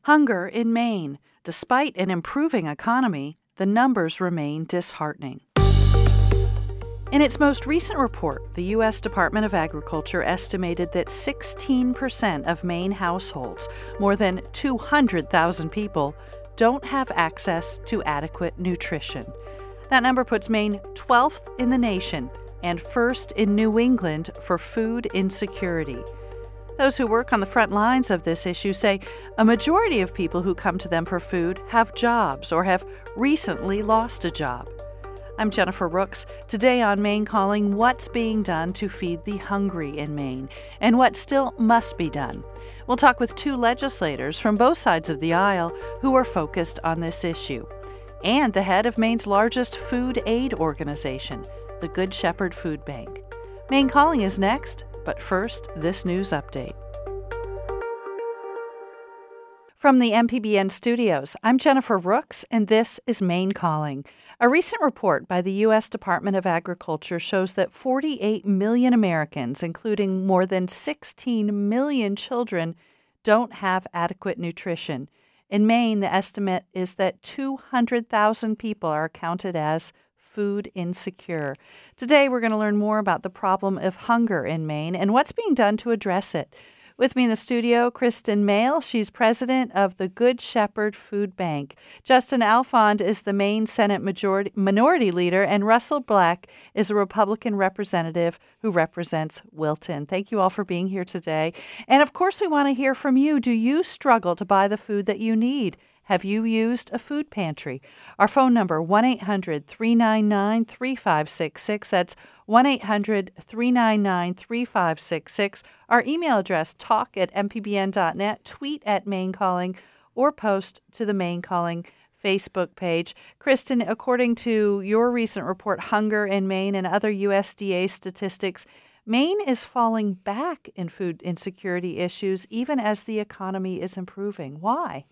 Hunger in Maine. Despite an improving economy, the numbers remain disheartening. In its most recent report, the U.S. Department of Agriculture estimated that 16% of Maine households, more than 200,000 people, don't have access to adequate nutrition. That number puts Maine 12th in the nation and first in New England for food insecurity. Those who work on the front lines of this issue say a majority of people who come to them for food have jobs or have recently lost a job. I'm Jennifer Rooks. Today on Maine Calling, what's being done to feed the hungry in Maine and what still must be done. We'll talk with two legislators from both sides of the aisle who are focused on this issue, and the head of Maine's largest food aid organization, the Good Shepherd Food Bank. Maine Calling is next. But first, this news update. From the MPBN studios, I'm Jennifer Rooks, and this is Maine Calling. A recent report by the U.S. Department of Agriculture shows that 48 million Americans, including more than 16 million children, don't have adequate nutrition. In Maine, the estimate is that 200,000 people are counted as food insecure. Today, we're going to learn more about the problem of hunger in Maine and what's being done to address it. With me in the studio, Kristen Mail. She's president of the Good Shepherd Food Bank. Justin Alfond is the Maine Senate Minority Leader, and Russell Black is a Republican representative who represents Wilton. Thank you all for being here today. And of course, we want to hear from you. Do you struggle to buy the food that you need? Have you used a food pantry? Our phone number, 1-800-399-3566. That's 1-800-399-3566. Our email address, talk@mpbn.net, tweet at Maine Calling, or post to the Maine Calling Facebook page. Kristen, according to your recent report, Hunger in Maine and other USDA statistics, Maine is falling back in food insecurity issues even as the economy is improving. Why?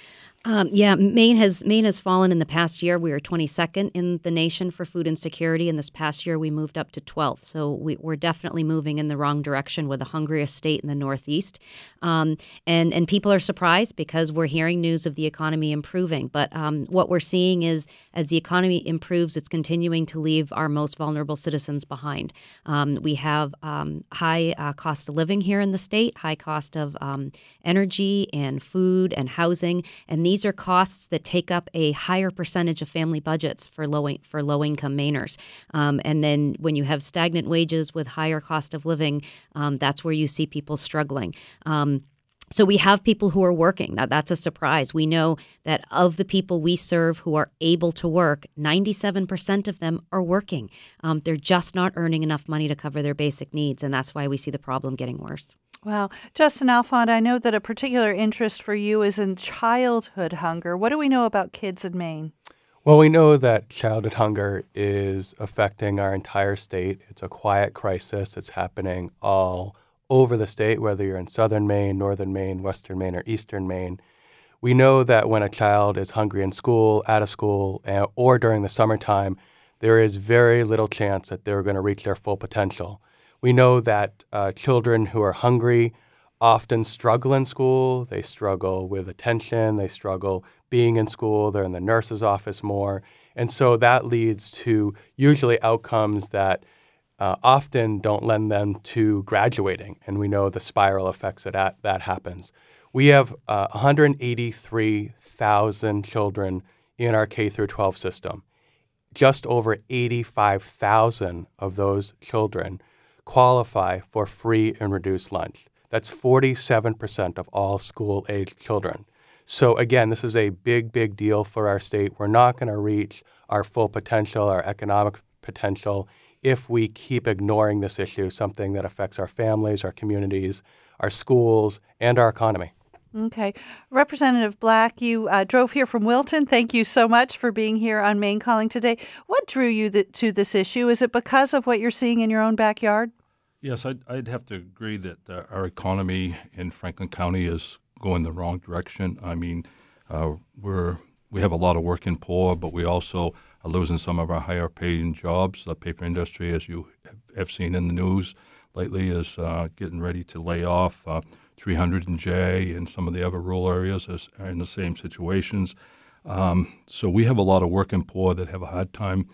Maine has fallen in the past year. We were 22nd in the nation for food insecurity, and this past year we moved up to 12th. So we're definitely moving in the wrong direction with the hungriest state in the Northeast. And people are surprised because we're hearing news of the economy improving. But what we're seeing is as the economy improves, it's continuing to leave our most vulnerable citizens behind. We have high cost of living here in the state, high cost of energy and food and housing, and these are costs that take up a higher percentage of family budgets for low-income Mainers. And then when you have stagnant wages with higher cost of living, that's where you see people struggling. So we have people who are working. Now, that's a surprise. We know that of the people we serve who are able to work, 97% of them are working. They're just not earning enough money to cover their basic needs, and that's why we see the problem getting worse. Wow. Justin Alfond, I know that a particular interest for you is in childhood hunger. What do we know about kids in Maine? Well, we know that childhood hunger is affecting our entire state. It's a quiet crisis. It's happening all over the state, whether you're in southern Maine, northern Maine, western Maine, or eastern Maine. We know that when a child is hungry in school, out of school, or during the summertime, there is very little chance that they're going to reach their full potential. We know that children who are hungry often struggle in school. They struggle with attention. They struggle being in school. They're in the nurse's office more. And so that leads to usually outcomes that often don't lend them to graduating. And we know the spiral effects that happens. We have 183,000 children in our K through 12 system. Just over 85,000 of those children qualify for free and reduced lunch. That's 47% of all school-aged children. So again, this is a big, big deal for our state. We're not going to reach our full potential, our economic potential, if we keep ignoring this issue, something that affects our families, our communities, our schools, and our economy. Okay. Representative Black, you drove here from Wilton. Thank you so much for being here on Maine Calling today. What drew you to this issue? Is it because of what you're seeing in your own backyard? Yes, I'd have to agree that our economy in Franklin County is going the wrong direction. I mean, we have a lot of working poor, but we also are losing some of our higher paying jobs. The paper industry, as you have seen in the news lately, is getting ready to lay off 300 and J and some of the other rural areas are in the same situations. So we have a lot of working poor that have a hard time,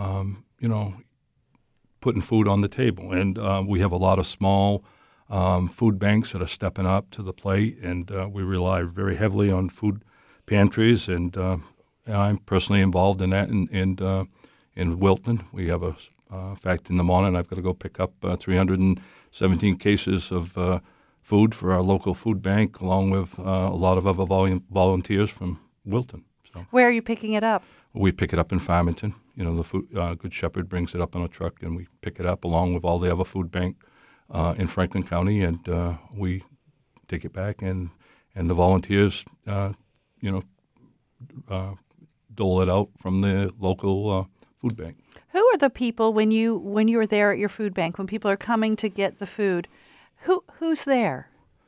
putting food on the table. And we have a lot of small food banks that are stepping up to the plate, and we rely very heavily on food pantries. And I'm personally involved in that in Wilton. We have in fact, in the morning I've got to go pick up 317 cases of food for our local food bank, along with a lot of other volunteers from Wilton. So where are you picking it up? we pick it up in Farmington. The food, Good Shepherd brings it up on a truck, and we pick it up along with all the other food bank in Franklin County, and we take it back, and the volunteers, dole it out from the local food bank. Who are the people when you were there at your food bank, when people are coming to get the food? Who's there?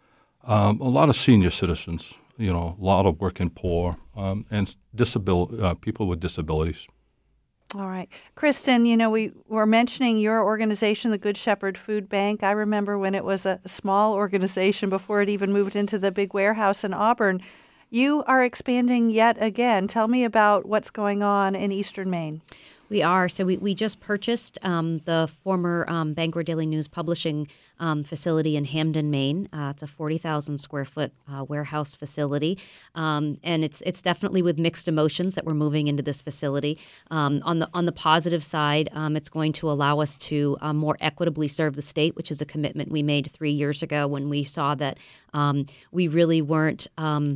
A lot of senior citizens, a lot of working poor, and people with disabilities. All right. Kristen, we were mentioning your organization, the Good Shepherd Food Bank. I remember when it was a small organization before it even moved into the big warehouse in Auburn. You are expanding yet again. Tell me about what's going on in Eastern Maine. We are. So we just purchased the former Bangor Daily News publishing facility in Hamden, Maine. It's a 40,000 square foot warehouse facility, and it's definitely with mixed emotions that we're moving into this facility. On the positive side, it's going to allow us to more equitably serve the state, which is a commitment we made 3 years ago when we saw that we really weren't.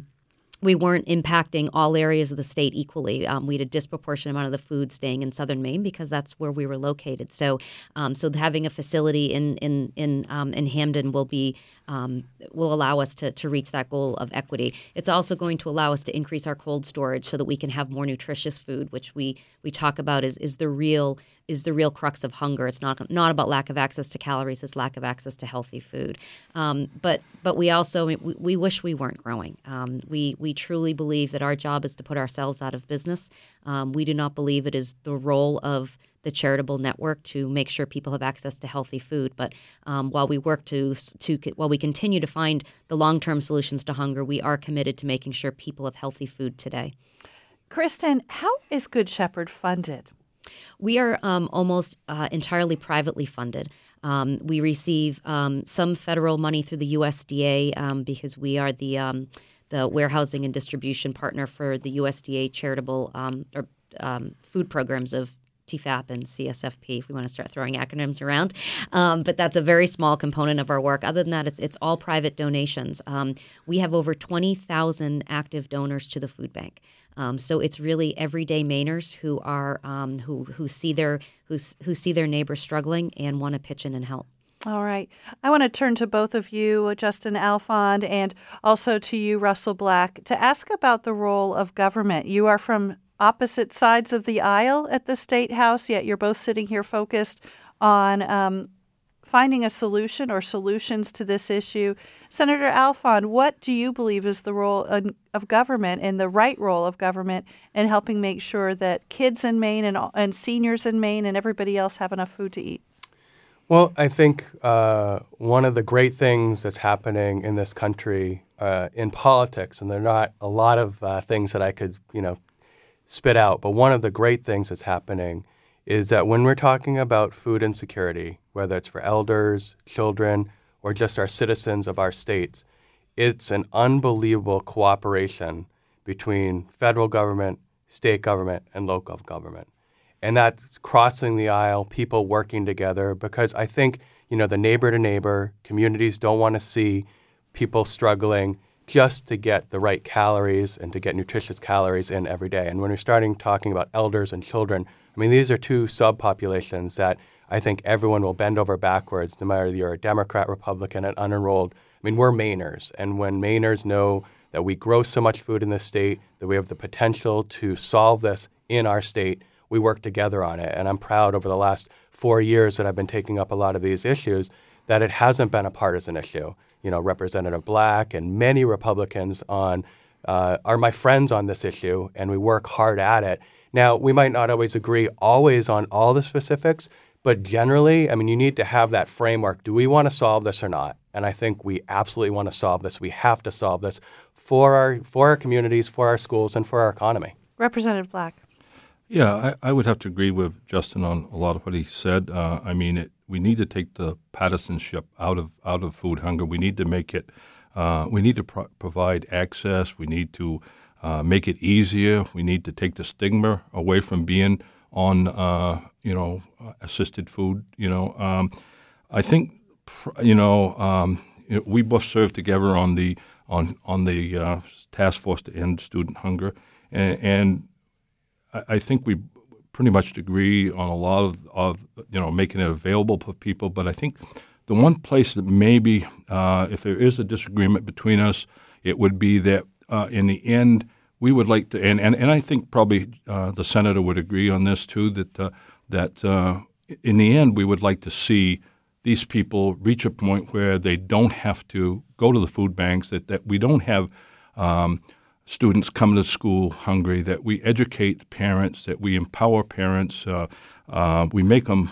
We weren't impacting all areas of the state equally. We had a disproportionate amount of the food staying in southern Maine because that's where we were located. So having a facility in Hamden will allow us to reach that goal of equity. It's also going to allow us to increase our cold storage so that we can have more nutritious food, which we talk about is the real crux of hunger. It's not about lack of access to calories; it's lack of access to healthy food. But we also we wish we weren't growing. We truly believe that our job is to put ourselves out of business. We do not believe it is the role of the charitable network to make sure people have access to healthy food. But while we work while we continue to find the long-term solutions to hunger, we are committed to making sure people have healthy food today. Kristen, how is Good Shepherd funded? We are almost entirely privately funded. We receive some federal money through the USDA because we are the warehousing and distribution partner for the USDA charitable food programs of TFAP and CSFP, if we want to start throwing acronyms around. But that's a very small component of our work. Other than that, it's all private donations. We have over 20,000 active donors to the food bank. So it's really everyday Mainers who are who see their neighbors struggling and want to pitch in and help. All right. I want to turn to both of you, Justin Alfond, and also to you, Russell Black, to ask about the role of government. You are from opposite sides of the aisle at the State House, yet you're both sitting here focused on finding a solution or solutions to this issue. Senator Alfond, what do you believe is the role of government and the right role of government in helping make sure that kids in Maine and seniors in Maine and everybody else have enough food to eat? Well, I think one of the great things that's happening in this country in politics, and there are not a lot of things that I could, spit out, but one of the great things that's happening is that when we're talking about food insecurity, whether it's for elders, children, or just our citizens of our states, it's an unbelievable cooperation between federal government, state government, and local government. And that's crossing the aisle, people working together, because I think, the neighbor-to-neighbor communities don't want to see people struggling just to get the right calories and to get nutritious calories in every day. And when we're starting talking about elders and children, these are two subpopulations that I think everyone will bend over backwards, no matter if you're a Democrat, Republican, and unenrolled. We're Mainers, and when Mainers know that we grow so much food in this state, that we have the potential to solve this in our state, we work together on it. And I'm proud over the last 4 years that I've been taking up a lot of these issues that it hasn't been a partisan issue. Representative Black and many Republicans are my friends on this issue, and we work hard at it. Now, we might not always agree on all the specifics, But generally, I mean, you need to have that framework. Do we want to solve this or not? And I think we absolutely want to solve this. We have to solve this for our communities, for our schools, and for our economy. Representative Black. Yeah, I would have to agree with Justin on a lot of what he said. I mean, we need to take the partisanship out of food hunger. We need to make it. We need to provide access. We need to make it easier. We need to take the stigma away from being on assisted food. I think we both served together on the task force to end student hunger, and I think we pretty much agree on a lot of making it available for people. But I think the one place that maybe, if there is a disagreement between us, it would be that in the end we would like to, and I think probably the senator would agree on this too, that in the end we would like to see these people reach a point where they don't have to go to the food banks, that we don't have students coming to school hungry, that we educate parents, that we empower parents, we make them,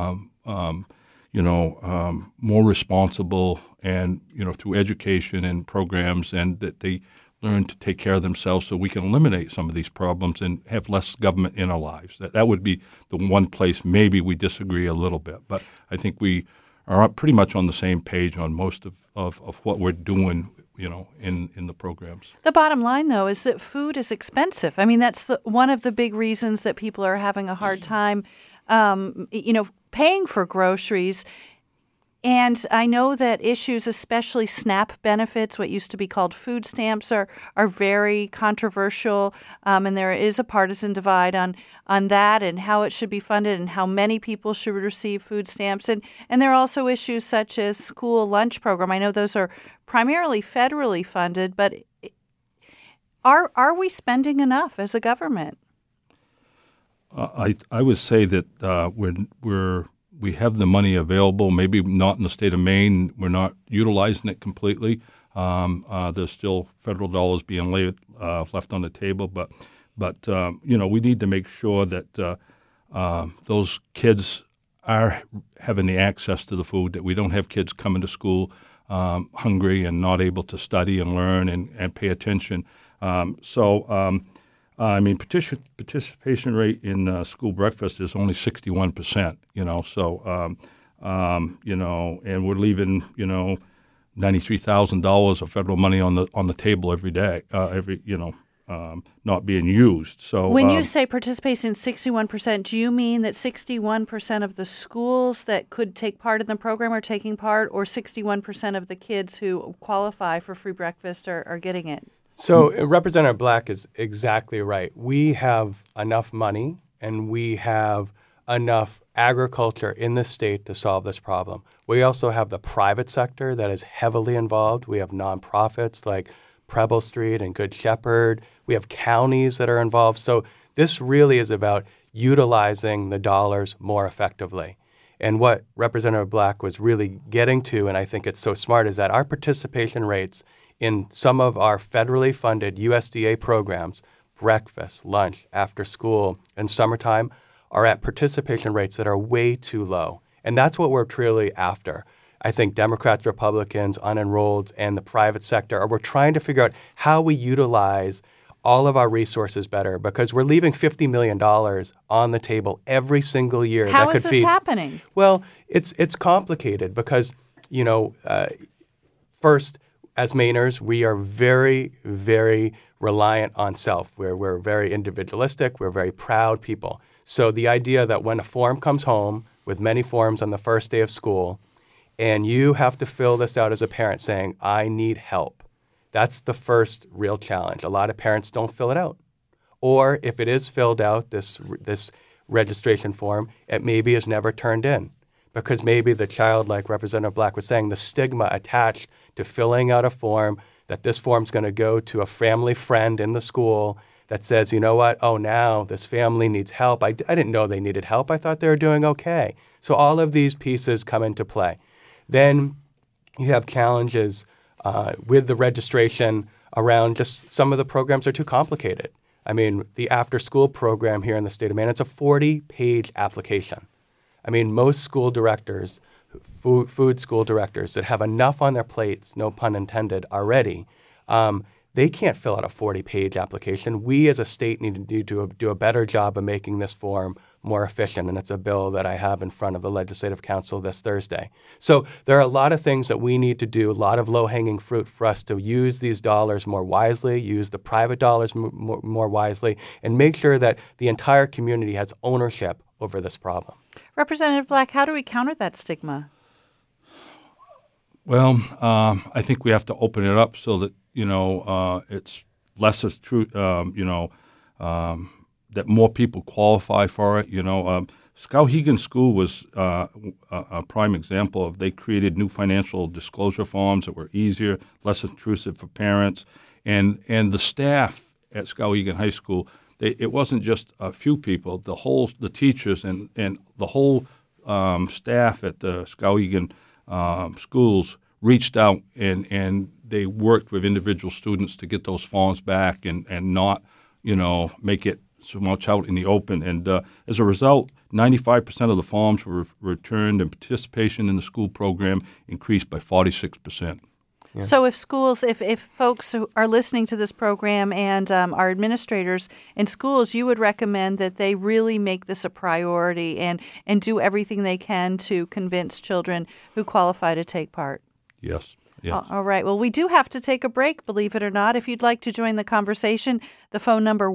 more responsible, and through education and programs, and that they learn to take care of themselves, so we can eliminate some of these problems and have less government in our lives. That would be the one place maybe we disagree a little bit, but I think we are pretty much on the same page on most of what we're doing, in the programs. The bottom line, though, is that food is expensive. I mean, that's one of the big reasons that people are having a hard time, paying for groceries. And I know that issues, especially SNAP benefits, what used to be called food stamps, are very controversial, and there is a partisan divide on that and how it should be funded and how many people should receive food stamps. And there are also issues such as school lunch program. I know those are primarily federally funded, but are we spending enough as a government? I would say that we have the money available, maybe not in the state of Maine. We're not utilizing it completely. There's still federal dollars being left on the table, but we need to make sure that those kids are having the access to the food, that we don't have kids coming to school hungry and not able to study and learn and pay attention. Participation rate in school breakfast is only 61%, and we're leaving, $93,000 of federal money on the table every day, not being used. So when you say participation 61%, do you mean that 61% of the schools that could take part in the program are taking part, or 61% of the kids who qualify for free breakfast are getting it? So Representative Black is exactly right. We have enough money and we have enough agriculture in the state to solve this problem. We also have the private sector that is heavily involved. We have nonprofits like Preble Street and Good Shepherd. We have counties that are involved. So this really is about utilizing the dollars more effectively. And what Representative Black was really getting to, and I think it's so smart, is that our participation rates in some of our federally funded USDA programs, breakfast, lunch, after school, and summertime, are at participation rates that are way too low. And that's what we're truly after. I think Democrats, Republicans, unenrolled, and the private sector we're trying to figure out how we utilize all of our resources better, because we're leaving $50 million on the table every single year. How is this happening? Well, it's complicated because, first, as Mainers, we are very, very reliant on self. We're very individualistic. We're very proud people. So the idea that when a form comes home with many forms on the first day of school, and you have to fill this out as a parent saying, I need help, that's the first real challenge. A lot of parents don't fill it out. Or if it is filled out, this registration form, it maybe is never turned in. Because maybe the child, like Representative Black was saying, the stigma attached to filling out a form, that this form's going to go to a family friend in the school that says, you know what, oh, now this family needs help. I didn't know they needed help. I thought they were doing okay. So all of these pieces come into play. Then you have challenges with the registration around just some of the programs are too complicated. I mean, the after-school program here in the state of Maine, it's a 40-page application. I mean, most school directors, food school directors that have enough on their plates, no pun intended, already, they can't fill out a 40-page application. We as a state need to do a better job of making this form more efficient, and it's a bill that I have in front of the Legislative Council this Thursday. So there are a lot of things that we need to do, a lot of low-hanging fruit for us to use these dollars more wisely, use the private dollars more wisely, and make sure that the entire community has ownership over this problem. Representative Black, how do we counter that stigma? Well, I think we have to open it up so that, it's less as true, that more people qualify for it. Skowhegan School was a prime example of they created new financial disclosure forms that were easier, less intrusive for parents. And the staff at Skowhegan High School, it wasn't just a few people. The teachers and the whole staff at the Skowhegan schools reached out and they worked with individual students to get those forms back and not, make it so much out in the open. And as a result, 95% of the forms were returned and participation in the school program increased by 46%. Yeah. So if schools, if folks who are listening to this program and are administrators in schools, you would recommend that they really make this a priority and do everything they can to convince children who qualify to take part. Yes. All right. Well, we do have to take a break, believe it or not. If you'd like to join the conversation, the phone number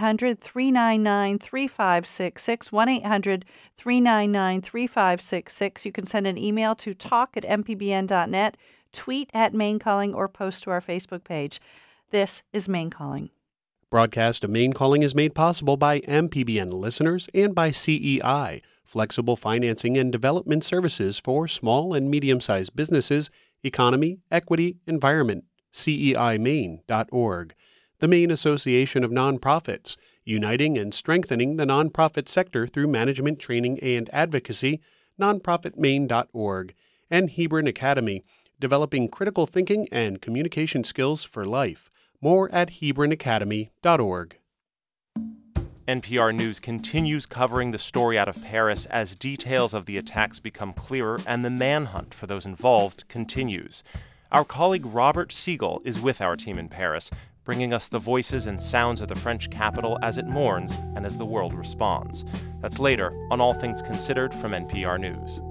1-800-399-3566, 1-800-399-3566. You can send an email to talk@mpbn.net, tweet at Maine Calling, or post to our Facebook page. This is Maine Calling. Broadcast of Maine Calling is made possible by MPBN listeners and by CEI, flexible financing and development services for small and medium-sized businesses, economy, equity, environment, CEIMaine.org. The Maine Association of Nonprofits, uniting and strengthening the nonprofit sector through management training and advocacy, nonprofitmaine.org, and Hebron Academy, developing critical thinking and communication skills for life. More at hebronacademy.org. NPR News continues covering the story out of Paris as details of the attacks become clearer and the manhunt for those involved continues. Our colleague Robert Siegel is with our team in Paris, bringing us the voices and sounds of the French capital as it mourns and as the world responds. That's later on All Things Considered from NPR News.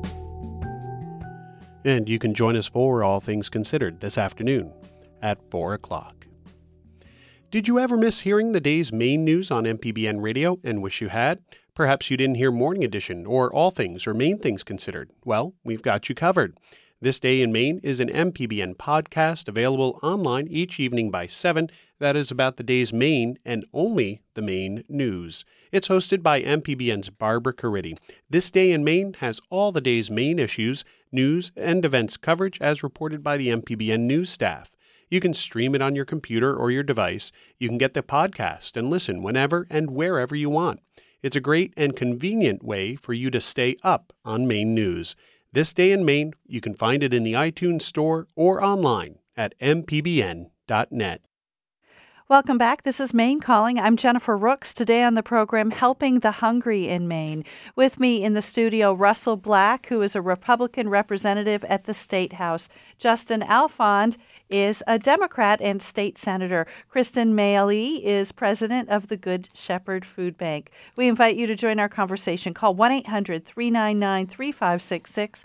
And you can join us for All Things Considered this afternoon at 4 o'clock. Did you ever miss hearing the day's Maine news on MPBN Radio and wish you had? Perhaps you didn't hear Morning Edition or All Things or Maine Things Considered. Well, we've got you covered. This Day in Maine is an MPBN podcast available online each evening by 7 that is about the day's Maine and only the Maine news. It's hosted by MPBN's Barbara Caridi. This Day in Maine has all the day's Maine issues, news, and events coverage as reported by the MPBN news staff. You can stream it on your computer or your device. You can get the podcast and listen whenever and wherever you want. It's a great and convenient way for you to stay up on Maine news. This Day in Maine, you can find it in the iTunes Store or online at mpbn.net. Welcome back. This is Maine Calling. I'm Jennifer Rooks. Today on the program, Helping the Hungry in Maine. With me in the studio, Russell Black, who is a Republican representative at the State House. Justin Alfond is a Democrat and state senator. Kristen Maile is president of the Good Shepherd Food Bank. We invite you to join our conversation. Call 1-800-399-3566,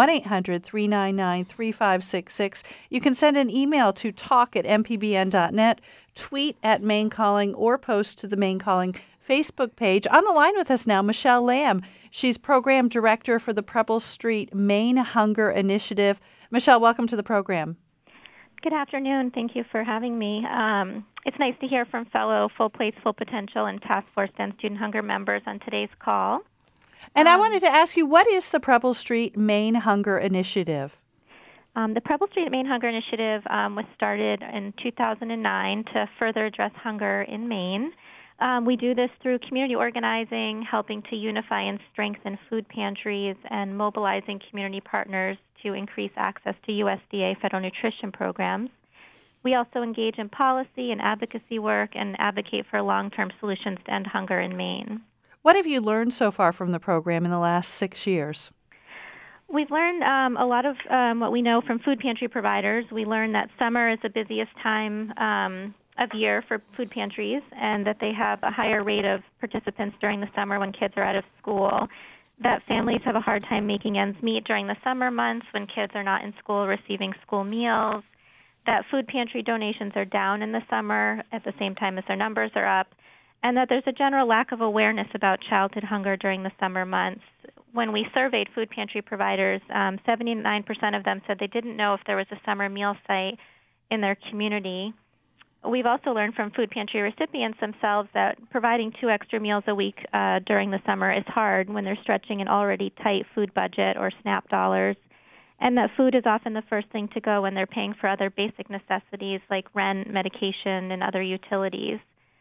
1-800-399-3566. You can send an email to talk@mpbn.net, tweet at Maine Calling, or post to the Maine Calling Facebook page. On the line with us now, Michelle Lamb. She's program director for the Preble Street Maine Hunger Initiative. Michelle, welcome to the program. Good afternoon. Thank you for having me. It's nice to hear from fellow Full Plates, Full Potential and Task Force to End Student Hunger members on today's call. And I wanted to ask you, what is the Preble Street Maine Hunger Initiative? The Preble Street Maine Hunger Initiative was started in 2009 to further address hunger in Maine. We do this through community organizing, helping to unify and strengthen food pantries, and mobilizing community partners to increase access to USDA federal nutrition programs. We also engage in policy and advocacy work and advocate for long-term solutions to end hunger in Maine. What have you learned so far from the program in the last 6 years? We've learned a lot of what we know from food pantry providers. We learned that summer is the busiest time of year for food pantries, and that they have a higher rate of participants during the summer when kids are out of school, that families have a hard time making ends meet during the summer months when kids are not in school receiving school meals, that food pantry donations are down in the summer at the same time as their numbers are up, and that there's a general lack of awareness about childhood hunger during the summer months. When we surveyed food pantry providers, 79% of them said they didn't know if there was a summer meal site in their community. We've also learned from food pantry recipients themselves that providing 2 extra meals a week during the summer is hard when they're stretching an already tight food budget or SNAP dollars, and that food is often the first thing to go when they're paying for other basic necessities like rent, medication, and other utilities.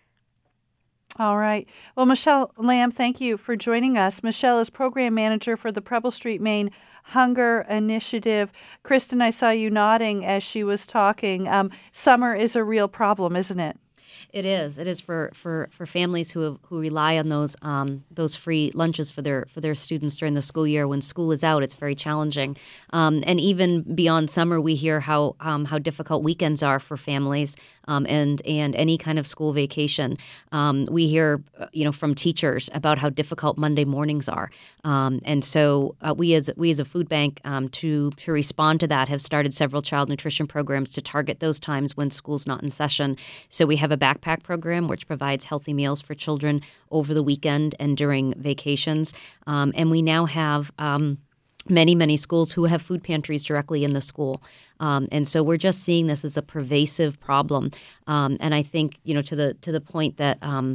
All right. Well, Michelle Lamb, thank you for joining us. Michelle is program manager for the Preble Street, Maine Hunger Initiative. Kristen, I saw you nodding as she was talking. Summer is a real problem, isn't it? It is. It is for families who rely on those free lunches for their students during the school year. When school is out, it's very challenging. And even beyond summer, we hear how difficult weekends are for families, and any kind of school vacation. We hear from teachers about how difficult Monday mornings are. And so we as a food bank to respond to that have started several child nutrition programs to target those times when school's not in session. So we have a backpack program which provides healthy meals for children over the weekend and during vacations. And we now have many schools who have food pantries directly in the school. And so we're just seeing this as a pervasive problem. And I think, to the point that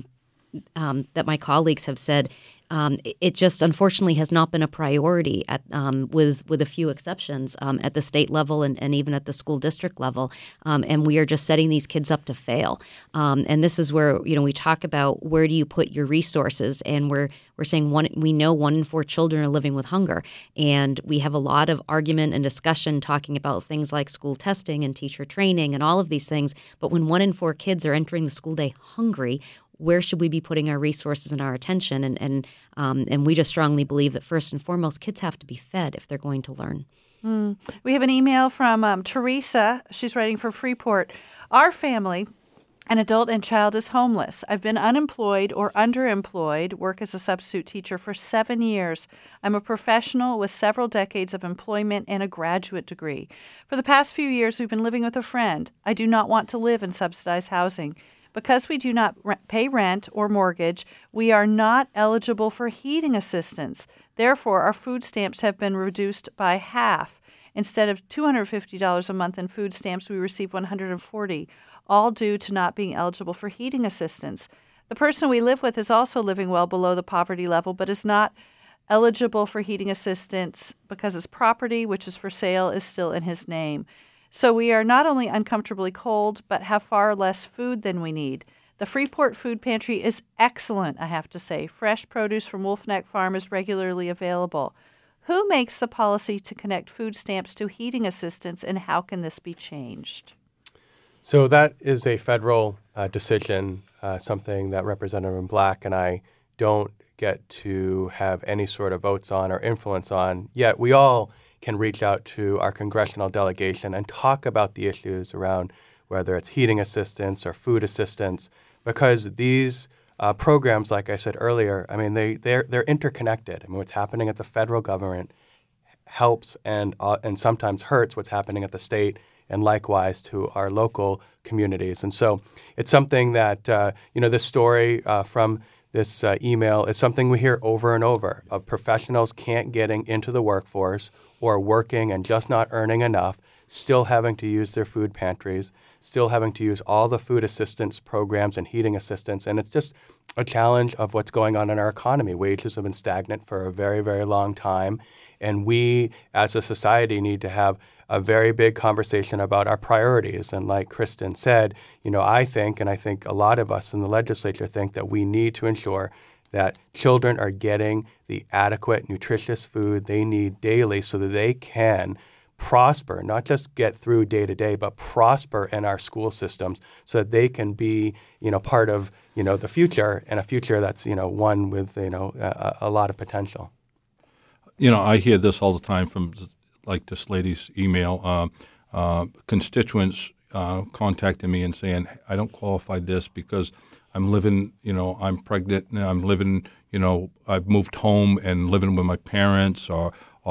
that my colleagues have said, it just unfortunately has not been a priority with a few exceptions at the state level and even at the school district level. And we are just setting these kids up to fail. And this is where, we talk about where do you put your resources, and we're saying we know 1 in 4 children are living with hunger. And we have a lot of argument and discussion talking about things like school testing and teacher training and all of these things. But when 1 in 4 kids are entering the school day hungry, where should we be putting our resources and our attention? And we just strongly believe that first and foremost, kids have to be fed if they're going to learn. We have an email from Teresa. She's writing for Freeport. Our family, an adult and child, is homeless. I've been unemployed or underemployed, work as a substitute teacher for 7 years. I'm a professional with several decades of employment and a graduate degree. For the past few years, we've been living with a friend. I do not want to live in subsidized housing. Because we do not pay rent or mortgage, we are not eligible for heating assistance. Therefore, our food stamps have been reduced by half. Instead of $250 a month in food stamps, we receive $140, all due to not being eligible for heating assistance. The person we live with is also living well below the poverty level, but is not eligible for heating assistance because his property, which is for sale, is still in his name. So we are not only uncomfortably cold, but have far less food than we need. The Freeport Food Pantry is excellent, I have to say. Fresh produce from Wolf Neck Farm is regularly available. Who makes the policy to connect food stamps to heating assistance, and how can this be changed? So that is a federal decision, something that Representative Black and I don't get to have any sort of votes on or influence on. Yet we all can reach out to our congressional delegation and talk about the issues around whether it's heating assistance or food assistance, because these programs, like I said earlier, I mean, they're interconnected. I mean, what's happening at the federal government helps and sometimes hurts what's happening at the state, and likewise to our local communities. And so it's something that, this story from this email is something we hear over and over of professionals can't getting into the workforce or working and just not earning enough, still having to use their food pantries, still having to use all the food assistance programs and heating assistance. And it's just a challenge of what's going on in our economy. Wages have been stagnant for a very, very long time. And we, as a society, need to have a very big conversation about our priorities. And like Kristen said, I think a lot of us in the legislature think that we need to ensure that children are getting the adequate, nutritious food they need daily so that they can prosper, not just get through day to day, but prosper in our school systems so that they can be, part of, the future, and a future that's, one with, a lot of potential. I hear this all the time from, like this lady's email, constituents contacting me and saying, I don't qualify this because I'm living, I'm pregnant and I'm living, I've moved home and living with my parents or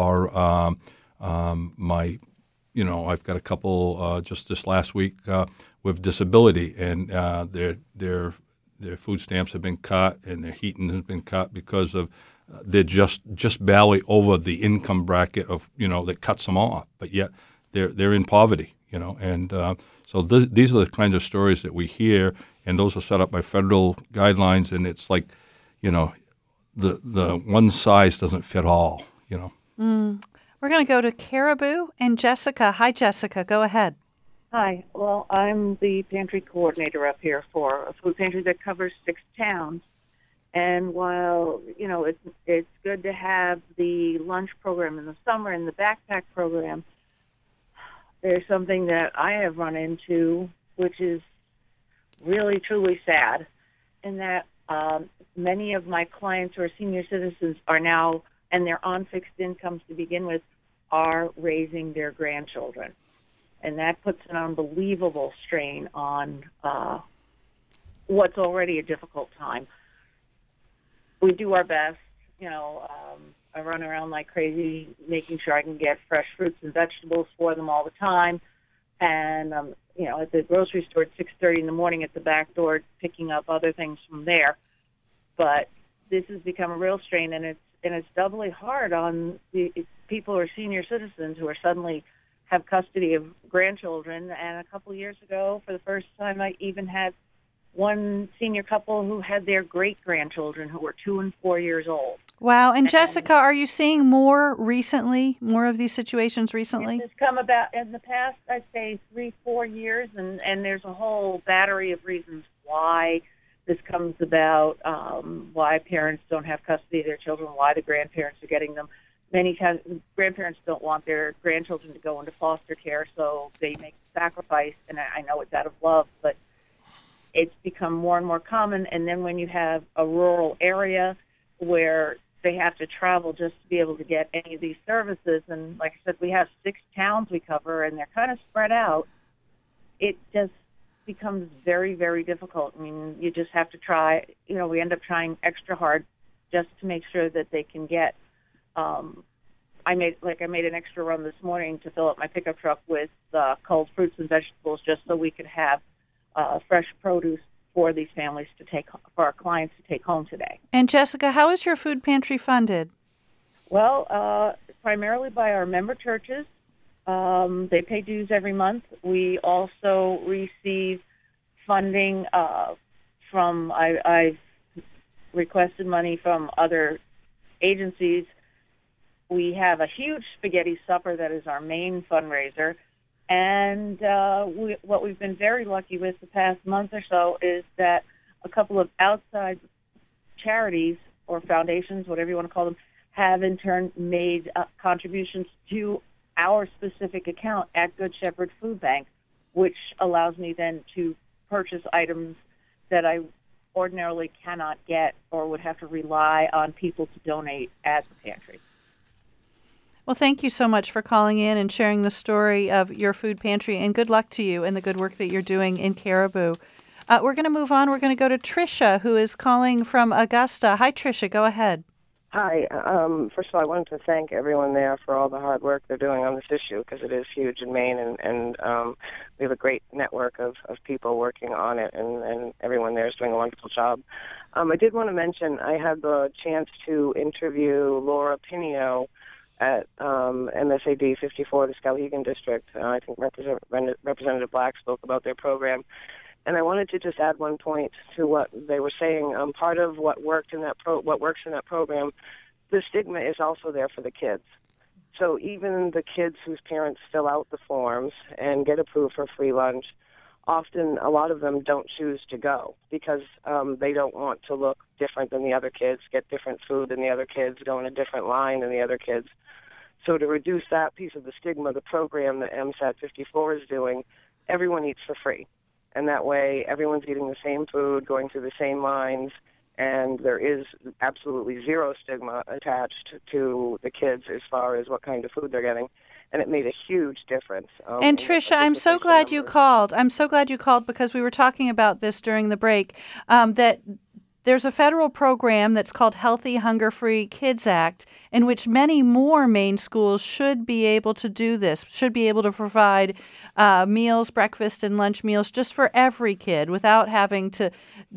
my, I've got a couple just this last week with disability, and their food stamps have been cut and their heating has been cut because of they're just barely over the income bracket of that cuts them off, but yet they're in poverty, and so these are the kinds of stories that we hear, and those are set up by federal guidelines, and it's like the one size doesn't fit all, We're going to go to Caribou and Jessica. Hi, Jessica. Go ahead. Hi. Well, I'm the pantry coordinator up here for a food pantry that covers 6 towns. And while, it's good to have the lunch program in the summer and the backpack program, there's something that I have run into, which is really, truly sad, in that many of my clients who are senior citizens are now, and they're on fixed incomes to begin with, are raising their grandchildren. And that puts an unbelievable strain on what's already a difficult time. We do our best. I run around like crazy making sure I can get fresh fruits and vegetables for them all the time. And, at the grocery store at 6:30 in the morning at the back door, picking up other things from there. But this has become a real strain, and it's doubly hard on the people who are senior citizens who are suddenly have custody of grandchildren. And a couple of years ago, for the first time, I even had one senior couple who had their great-grandchildren who were 2 and 4 years old. Wow. And Jessica, are you seeing more of these situations recently? It's come about in the past, I'd say 3-4 years, and there's a whole battery of reasons why this comes about, why parents don't have custody of their children, why the grandparents are getting them. Many times, grandparents don't want their grandchildren to go into foster care, so they make the sacrifice, and I know it's out of love, but it's become more and more common. And then when you have a rural area where they have to travel just to be able to get any of these services, and like I said, we have 6 towns we cover, and they're kind of spread out, it just becomes very, very difficult. I mean, you just have to try, we end up trying extra hard just to make sure that they can get, I made an extra run this morning to fill up my pickup truck with culled fruits and vegetables just so we could have fresh produce for these families for our clients to take home today. And Jessica, how is your food pantry funded? Well, primarily by our member churches. They pay dues every month. We also receive funding from, I've requested money from other agencies. We have a huge spaghetti supper that is our main fundraiser. And what we've been very lucky with the past month or so is that a couple of outside charities or foundations, whatever you want to call them, have in turn made contributions to our specific account at Good Shepherd Food Bank, which allows me then to purchase items that I ordinarily cannot get or would have to rely on people to donate at the pantry. Well, thank you so much for calling in and sharing the story of your food pantry, and good luck to you and the good work that you're doing in Caribou. We're going to move on. We're going to go to Tricia, who is calling from Augusta. Hi, Tricia. Go ahead. Hi. First of all, I wanted to thank everyone there for all the hard work they're doing on this issue, because it is huge in Maine, and we have a great network of people working on it, and everyone there is doing a wonderful job. I did want to mention I had the chance to interview Laura Pinio at MSAD 54, the Skowhegan District. I think Representative Black spoke about their program. And I wanted to just add one point to what they were saying. Part of what works in that program, the stigma is also there for the kids. So even the kids whose parents fill out the forms and get approved for free lunch, often a lot of them don't choose to go because they don't want to look different than the other kids, get different food than the other kids, go in a different line than the other kids. So to reduce that piece of the stigma, the program that MSAT 54 is doing, everyone eats for free. And that way everyone's eating the same food, going through the same lines, and there is absolutely zero stigma attached to the kids as far as what kind of food they're getting. And it made a huge difference. And Tricia, I'm so glad you called. I'm so glad you called because we were talking about this during the break, that there's a federal program that's called Healthy Hunger-Free Kids Act, in which many more Maine schools should be able to do this, should be able to provide meals, breakfast and lunch meals just for every kid without having to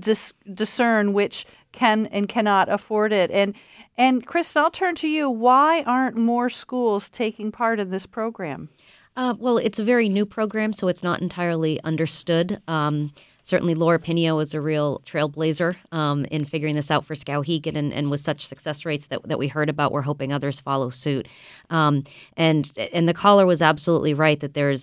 discern which can and cannot afford it. And Kristen, I'll turn to you. Why aren't more schools taking part in this program? Well, it's a very new program, so it's not entirely understood. Certainly, Laura Pinio is a real trailblazer in figuring this out for Skowhegan, and with such success rates that we heard about, we're hoping others follow suit. And the caller was absolutely right that there's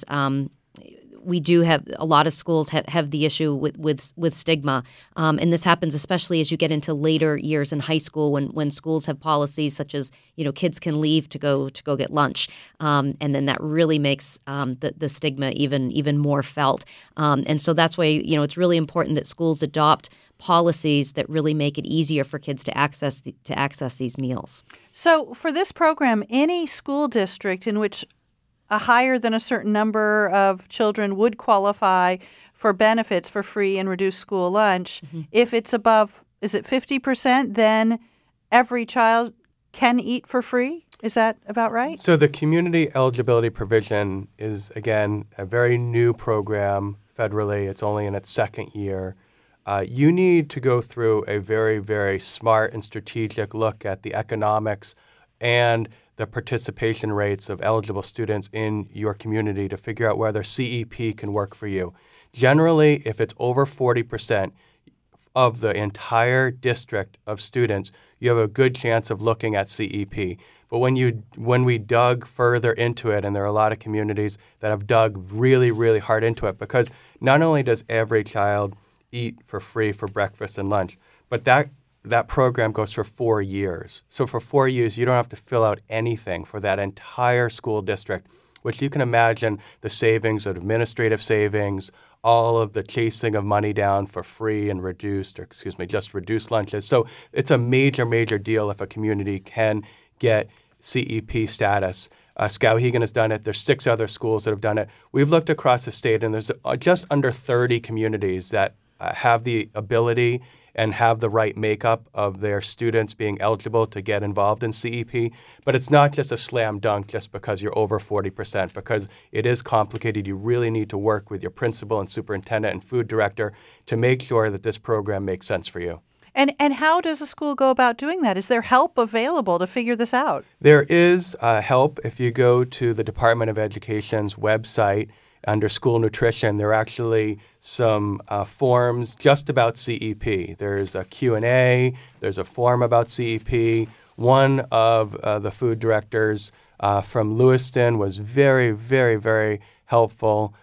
we do have a lot of schools have the issue with stigma, and this happens especially as you get into later years in high school when schools have policies such as kids can leave to go get lunch, and then that really makes the stigma even more felt, and so that's why it's really important that schools adopt policies that really make it easier for kids to access these meals. So for this program, any school district in which a higher than a certain number of children would qualify for benefits for free and reduced school lunch. Mm-hmm. If it's above, is it 50%, then every child can eat for free? Is that about right? So the community eligibility provision is, again, a very new program federally. It's only in its second year. You need to go through a very, very smart and strategic look at the economics and the participation rates of eligible students in your community to figure out whether CEP can work for you. Generally, if it's over 40% of the entire district of students, you have a good chance of looking at CEP. But when we dug further into it, and there are a lot of communities that have dug really, really hard into it, because not only does every child eat for free for breakfast and lunch, but that program goes for 4 years. So for 4 years, you don't have to fill out anything for that entire school district, which you can imagine the savings of administrative savings, all of the chasing of money down for free and just reduced lunches. So it's a major, major deal if a community can get CEP status. Skowhegan has done it. There's 6 other schools that have done it. We've looked across the state, and there's just under 30 communities that have the ability and have the right makeup of their students being eligible to get involved in CEP. But it's not just a slam dunk just because you're over 40%, because it is complicated. You really need to work with your principal and superintendent and food director to make sure that this program makes sense for you. And how does a school go about doing that? Is there help available to figure this out? There is help. If you go to the Department of Education's website, under school nutrition, there are actually some forms just about CEP. There's a Q&A. There's a form about CEP. One of the food directors from Lewiston was very, very, very helpful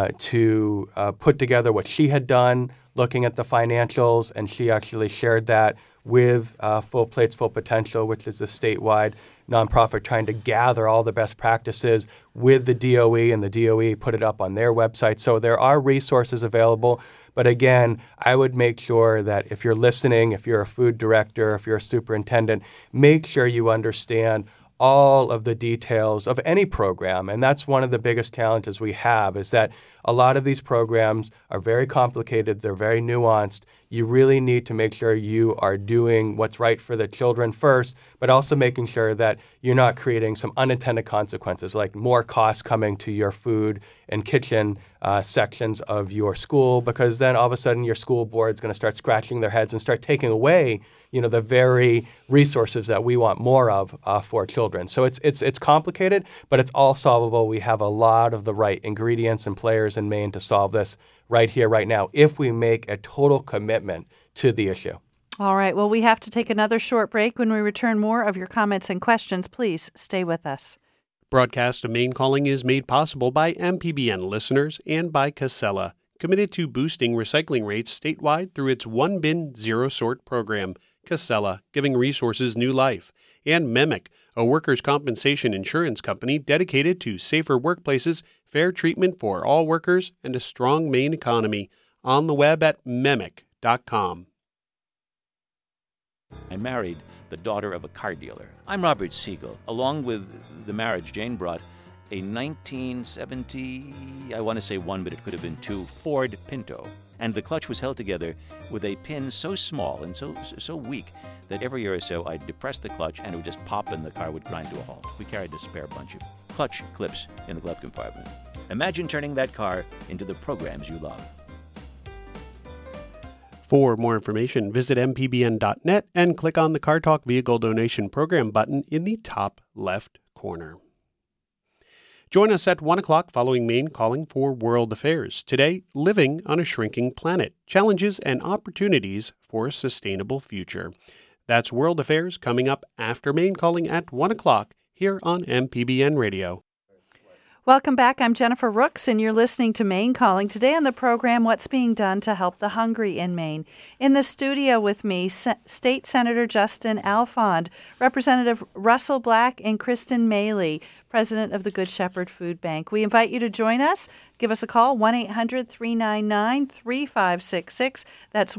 to put together what she had done, looking at the financials, and she actually shared that with Full Plates, Full Potential, which is a statewide nonprofit trying to gather all the best practices with the DOE, and the DOE put it up on their website. So there are resources available. But again, I would make sure that if you're listening, if you're a food director, if you're a superintendent, make sure you understand all of the details of any program. And that's one of the biggest challenges we have, is that a lot of these programs are very complicated. They're very nuanced. You really need to make sure you are doing what's right for the children first, but also making sure that you're not creating some unintended consequences, like more costs coming to your food and kitchen sections of your school, because then all of a sudden your school board is going to start scratching their heads and start taking away, the very resources that we want more of for children. So it's complicated, but it's all solvable. We have a lot of the right ingredients and players in Maine to solve this right here, right now, if we make a total commitment to the issue. All right. Well, we have to take another short break. When we return, more of your comments and questions. Please stay with us. Broadcast of Maine Calling is made possible by MPBN listeners and by Casella, committed to boosting recycling rates statewide through its one-bin, zero-sort program. Casella, giving resources new life. And Mimic, a workers' compensation insurance company dedicated to safer workplaces, fair treatment for all workers, and a strong Maine economy. On the web at MEMIC.com. I married the daughter of a car dealer. I'm Robert Siegel. Along with the marriage, Jane brought a 1970, I want to say one, but it could have been two, Ford Pinto. And the clutch was held together with a pin so small and so weak that every year or so I'd depress the clutch and it would just pop and the car would grind to a halt. We carried a spare bunch of clutch clips in the glove compartment. Imagine turning that car into the programs you love. For more information, visit mpbn.net and click on the Car Talk Vehicle Donation Program button in the top left corner. Join us at 1 o'clock following Maine Calling for World Affairs. Today, living on a shrinking planet, challenges and opportunities for a sustainable future. That's World Affairs coming up after Maine Calling at 1 o'clock here on MPBN Radio. Welcome back. I'm Jennifer Rooks, and you're listening to Maine Calling. Today on the program, what's being done to help the hungry in Maine. In the studio with me, State Senator Justin Alfond, Representative Russell Black, and Kristen Maley, President of the Good Shepherd Food Bank. We invite you to join us. Give us a call, 1-800-399-3566. That's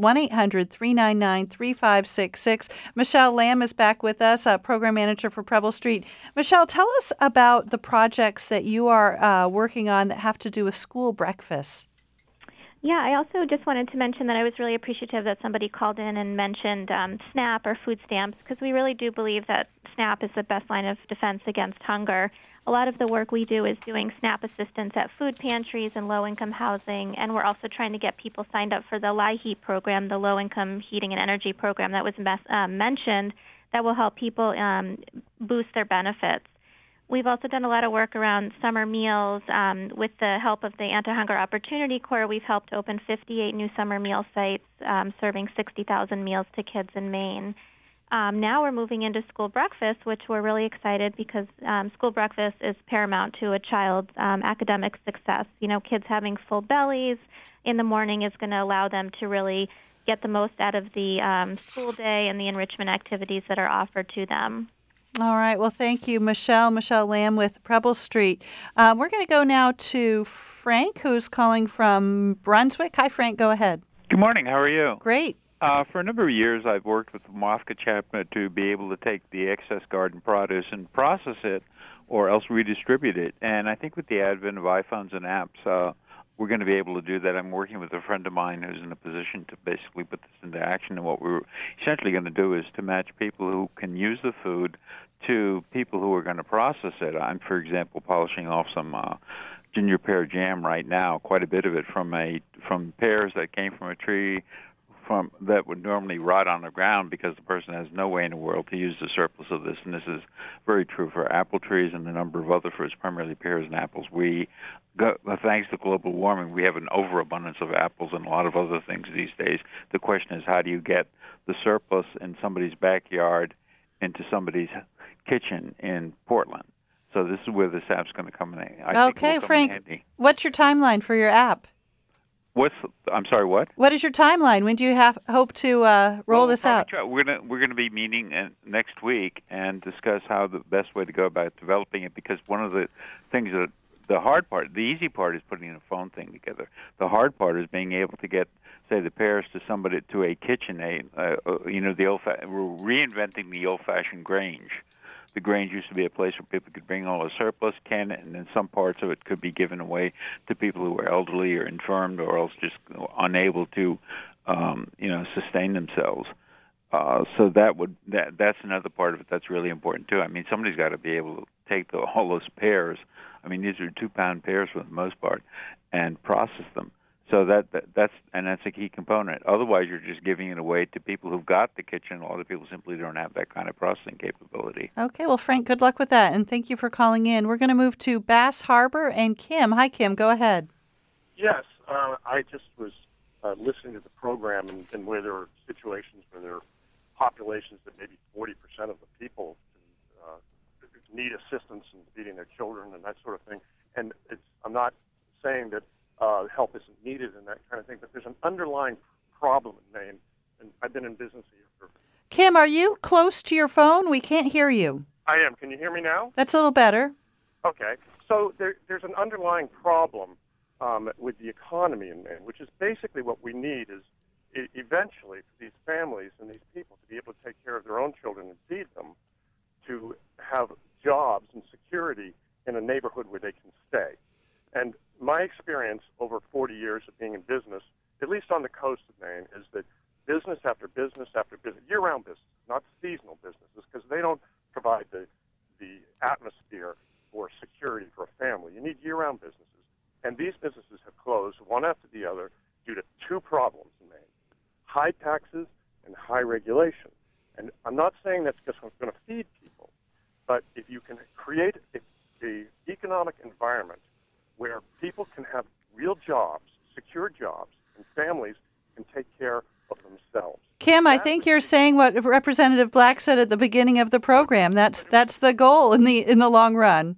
1-800-399-3566. Michelle Lamb is back with us, Program Manager for Preble Street. Michelle, tell us about the projects that you are working on that have to do with school breakfasts. Yeah, I also just wanted to mention that I was really appreciative that somebody called in and mentioned SNAP or food stamps, because we really do believe that SNAP is the best line of defense against hunger. A lot of the work we do is doing SNAP assistance at food pantries and low-income housing, and we're also trying to get people signed up for the LIHEAP program, the low-income heating and energy program that was mentioned, that will help people boost their benefits. We've also done a lot of work around summer meals. With the help of the Anti-Hunger Opportunity Corps, we've helped open 58 new summer meal sites, serving 60,000 meals to kids in Maine. Now we're moving into school breakfast, which we're really excited because school breakfast is paramount to a child's academic success. You know, kids having full bellies in the morning is going to allow them to really get the most out of the school day and the enrichment activities that are offered to them. All right. Well, thank you, Michelle Lamb with Preble Street. We're going to go now to Frank, who's calling from Brunswick. Hi, Frank. Go ahead. Good morning. How are you? Great. For a number of years, I've worked with Mofka Chapman to be able to take the excess garden produce and process it or else redistribute it. And I think with the advent of iPhones and apps, we're going to be able to do that. I'm working with a friend of mine who's in a position to basically put this into action. And what we're essentially going to do is to match people who can use the food to people who are going to process it. I'm, for example, polishing off some ginger pear jam right now, quite a bit of it from pears that came from a tree that would normally rot on the ground because the person has no way in the world to use the surplus of this. And this is very true for apple trees and a number of other fruits, primarily pears and apples. Thanks to global warming, we have an overabundance of apples and a lot of other things these days. The question is, how do you get the surplus in somebody's backyard into somebody's kitchen in Portland? So this is where this app's going to come in. Okay, Frank, what's your timeline for your app? I'm sorry, what? What is your timeline? When do you hope to roll this out? We're going to be meeting next week and discuss how the best way to go about developing it, because one of the things that the hard part, the easy part is putting a phone thing together. The hard part is being able to get, say, the pears to somebody, to a kitchen, we're reinventing the old-fashioned Grange. The Grange used to be a place where people could bring all the surplus, can it, and then some parts of it could be given away to people who were elderly or infirmed or else just unable to, sustain themselves. So that's another part of it that's really important too. I mean, somebody's got to be able to take all those pears. I mean, these are 2-pound pears for the most part, and process them. So that's a key component. Otherwise, you're just giving it away to people who've got the kitchen. A lot of people simply don't have that kind of processing capability. Okay, well, Frank, good luck with that, and thank you for calling in. We're going to move to Bass Harbor and Kim. Hi, Kim. Go ahead. Yes, I just was listening to the program, and where there are situations where there are populations that maybe 40% of the people need assistance in feeding their children and that sort of thing. And I'm not saying that help isn't needed and that kind of thing, but there's an underlying problem in Maine, and I've been in business here for... Kim, are you close to your phone? We can't hear you. I am. Can you hear me now? That's a little better. Okay. So there's an underlying problem with the economy in Maine, which is basically what we need is eventually for these families and these people to be able to take care of their own children and feed them, to have jobs and security in a neighborhood where they can stay. And my experience over 40 years of being in business, at least on the coast of Maine, is that business after business after business, year-round business, not seasonal businesses, because they don't provide the atmosphere for security for a family. You need year-round businesses. And these businesses have closed one after the other due to two problems in Maine: high taxes and high regulation. And I'm not saying that's just going to feed people, but if you can create an economic environment where people can have real jobs, secure jobs, and families can take care of themselves. Kim, I think you're saying what Representative Black said at the beginning of the program. That's the goal in the long run.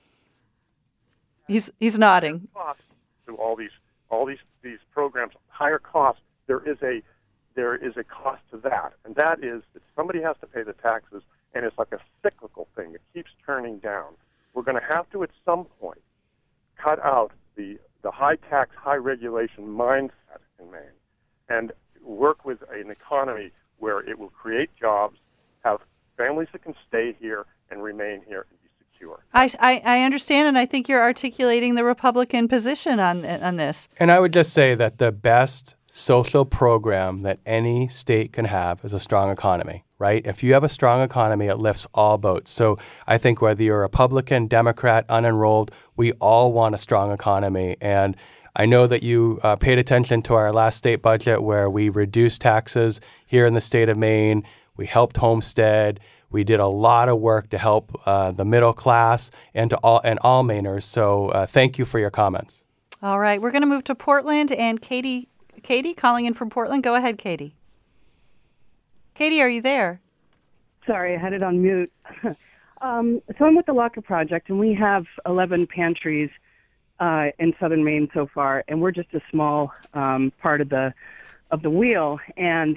He's nodding. Cost to all these programs, higher costs. There is a cost to that, and that is that somebody has to pay the taxes, and it's like a cyclical thing. It keeps turning down. We're going to have to, at some point, cut out the high tax, high regulation mindset in Maine, and work with an economy where it will create jobs, have families that can stay here and remain here and be secure. I understand, and I think you're articulating the Republican position on this. And I would just say that the best social program that any state can have is a strong economy, right? If you have a strong economy, it lifts all boats. So I think whether you're Republican, Democrat, unenrolled, we all want a strong economy. And I know that you paid attention to our last state budget where we reduced taxes here in the state of Maine. We helped Homestead. We did a lot of work to help the middle class and all Mainers. So thank you for your comments. All right, we're going to move to Portland, and Katie calling in from Portland. Go ahead, Katie. Katie, are you there? Sorry, I had it on mute. So I'm with the Locker Project, and we have 11 pantries in southern Maine so far, and we're just a small part of the wheel. And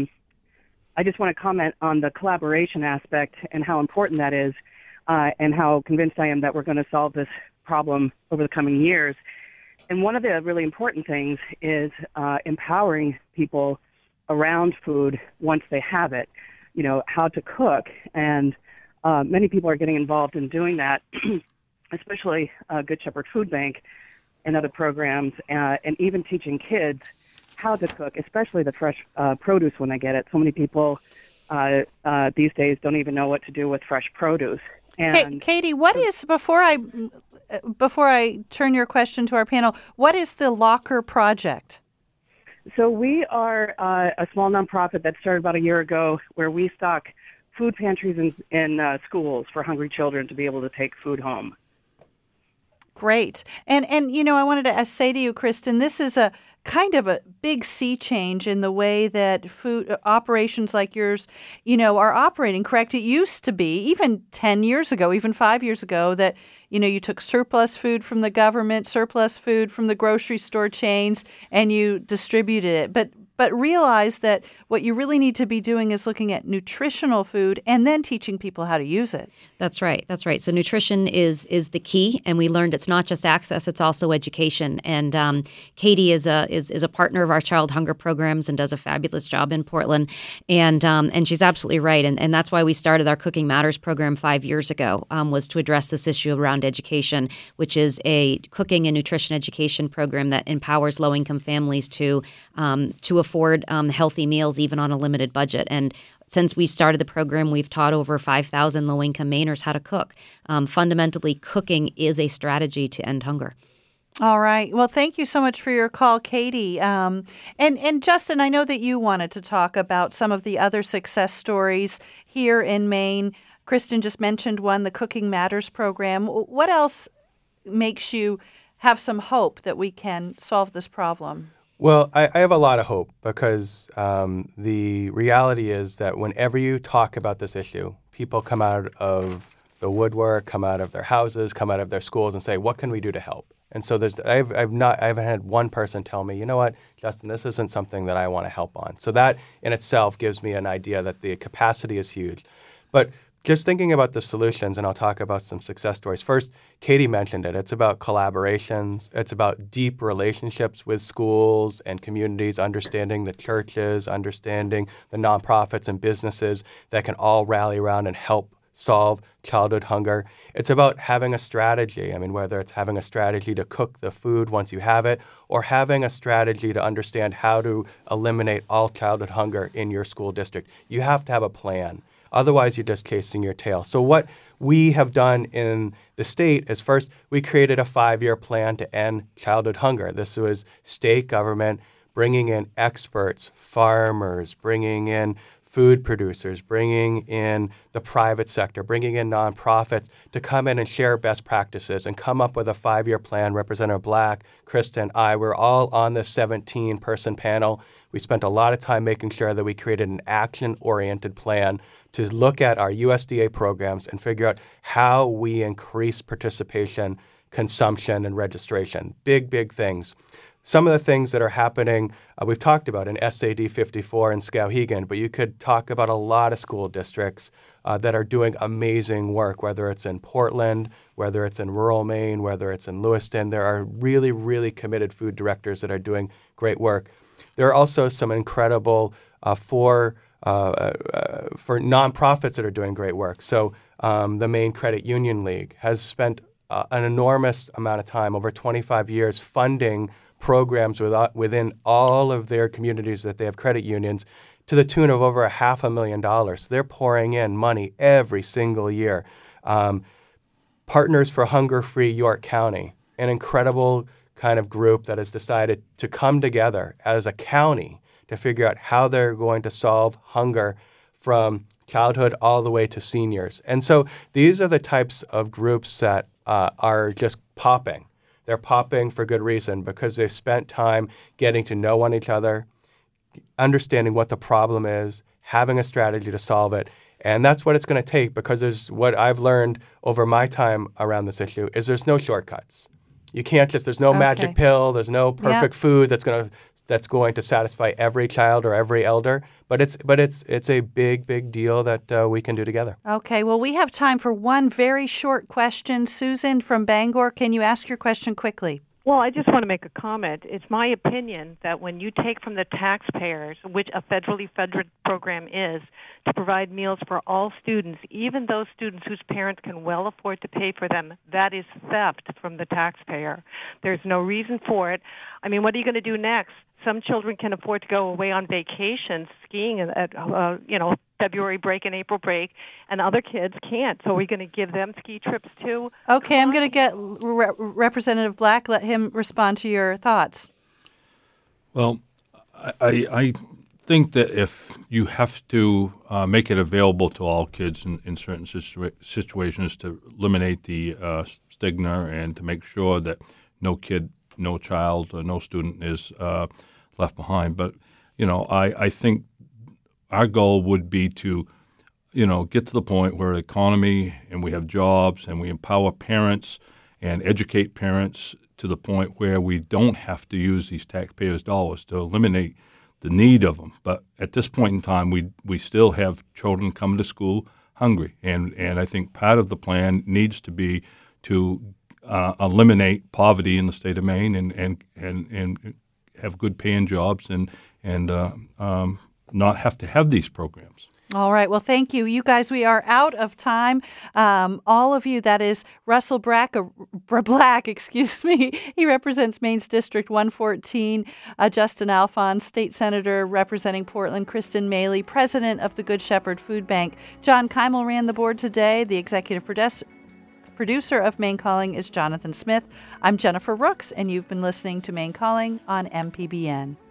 I just want to comment on the collaboration aspect and how important that is, and how convinced I am that we're going to solve this problem over the coming years. And one of the really important things is empowering people around food once they have it, how to cook. And many people are getting involved in doing that, especially Good Shepherd Food Bank and other programs, and even teaching kids how to cook, especially the fresh produce when they get it. So many people these days don't even know what to do with fresh produce. And Katie, what is, before I turn your question to our panel, what is the Locker Project? So we are a small nonprofit that started about a year ago, where we stock food pantries in schools for hungry children to be able to take food home. Great. And I wanted to say to you, Kristen, this is a kind of a big sea change in the way that food operations like yours, are operating, correct? It used to be, even 10 years ago, even 5 years ago, that, you took surplus food from the government, surplus food from the grocery store chains, and you distributed it. But realize that what you really need to be doing is looking at nutritional food and then teaching people how to use it. That's right. So nutrition is the key, and we learned it's not just access; it's also education. And Katie is a partner of our child hunger programs and does a fabulous job in Portland. And she's absolutely right. And that's why we started our Cooking Matters program 5 years ago, was to address this issue around education, which is a cooking and nutrition education program that empowers low-income families to afford healthy meals even on a limited budget. And since we've started the program, we've taught over 5,000 low-income Mainers how to cook. Fundamentally, cooking is a strategy to end hunger. All right. Well, thank you so much for your call, Katie. And Justin, I know that you wanted to talk about some of the other success stories here in Maine. Kristen just mentioned one, the Cooking Matters program. What else makes you have some hope that we can solve this problem? Well, I have a lot of hope because the reality is that whenever you talk about this issue, people come out of the woodwork, come out of their houses, come out of their schools and say, what can we do to help? And so I haven't had one person tell me, you know what, Justin, this isn't something that I want to help on. So that in itself gives me an idea that the capacity is huge. But just thinking about the solutions, and I'll talk about some success stories. First, Katie mentioned it. It's about collaborations. It's about deep relationships with schools and communities, understanding the churches, understanding the nonprofits and businesses that can all rally around and help solve childhood hunger. It's about having a strategy. I mean, whether it's having a strategy to cook the food once you have it, or having a strategy to understand how to eliminate all childhood hunger in your school district. You have to have a plan. Otherwise, you're just chasing your tail. So what we have done in the state is first, we created a 5-year plan to end childhood hunger. This was state government bringing in experts, farmers, bringing in food producers, bringing in the private sector, bringing in nonprofits to come in and share best practices and come up with a 5-year plan. Representative Black, Kristen, I, we're all on this 17-person panel. We spent a lot of time making sure that we created an action-oriented plan to look at our USDA programs and figure out how we increase participation, consumption, and registration. Big, big things. Some of the things that are happening, we've talked about in SAD 54 in Skowhegan, but you could talk about a lot of school districts that are doing amazing work, whether it's in Portland, whether it's in rural Maine, whether it's in Lewiston. There are really, really committed food directors that are doing great work. There are also some incredible for nonprofits that are doing great work. So the Maine Credit Union League has spent an enormous amount of time, over 25 years, funding programs within all of their communities that they have credit unions to the tune of over $500,000. They're pouring in money every single year. Partners for Hunger-Free York County, an incredible kind of group that has decided to come together as a county to figure out how they're going to solve hunger from childhood all the way to seniors. And so these are the types of groups that are just popping. They're popping for good reason because they've spent time getting to know each other, understanding what the problem is, having a strategy to solve it. And that's what it's going to take, because there's what I've learned over my time around this issue is there's no shortcuts. You can't there's no magic pill, there's no perfect food that's going to satisfy every child or every elder, but it's a big deal that we can do together. Okay, well, we have time for one very short question. Susan from Bangor, can you ask your question quickly? Well, I just want to make a comment. It's my opinion that when you take from the taxpayers, which a federally funded program is, to provide meals for all students, even those students whose parents can well afford to pay for them, that is theft from the taxpayer. There's no reason for it. I mean, what are you going to do next? Some children can afford to go away on vacation, skiing at February break and April break, and other kids can't. So are we going to give them ski trips too? Okay, I'm going to get Representative Black. Let him respond to your thoughts. Well, I think that if you have to make it available to all kids in certain situations to eliminate the stigma and to make sure that no kid, no child, or no student is left behind. But, I think our goal would be to, get to the point where the economy and we have jobs and we empower parents and educate parents to the point where we don't have to use these taxpayers' dollars to eliminate the need of them. But at this point in time, we still have children coming to school hungry. And I think part of the plan needs to be to eliminate poverty in the state of Maine and have good paying jobs and not have to have these programs. All right. Well, thank you. You guys, we are out of time. All of you, that is Russell Black, excuse me. He represents Maine's District 114. Justin Alphonse, State Senator representing Portland. Kristen Maley, President of the Good Shepherd Food Bank. John Keimel ran the board today. The executive producer of Maine Calling is Jonathan Smith. I'm Jennifer Rooks, and you've been listening to Maine Calling on MPBN.